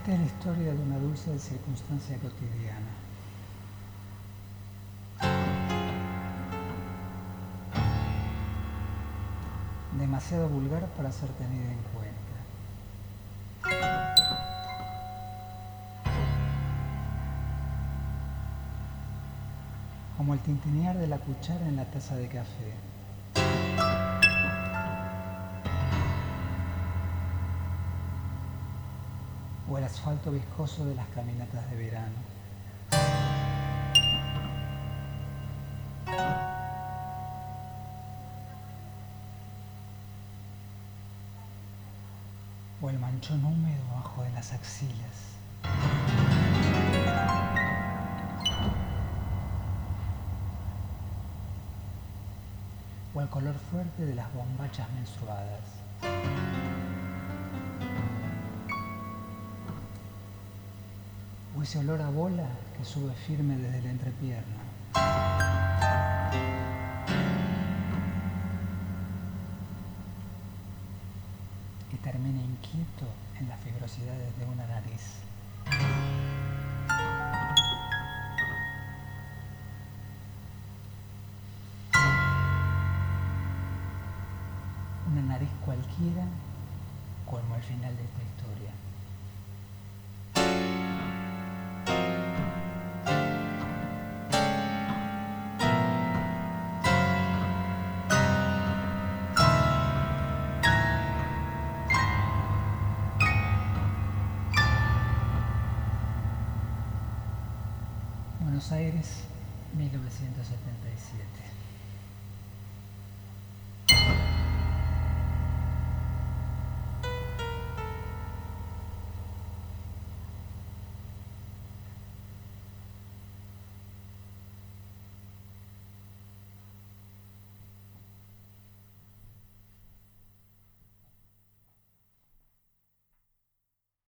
Esta es la historia de una dulce circunstancia cotidiana. Demasiado vulgar para ser tenida en cuenta. Como el tintinear de la cuchara en la taza de café. O el asfalto viscoso de las caminatas de verano. O el manchón húmedo bajo de las axilas. O el color fuerte de las bombachas menstruadas. O ese olor a bola que sube firme desde la entrepierna. Y termina inquieto en las fibrosidades de una nariz. Una nariz cualquiera, como al final de esta historia. Buenos Aires, 1977.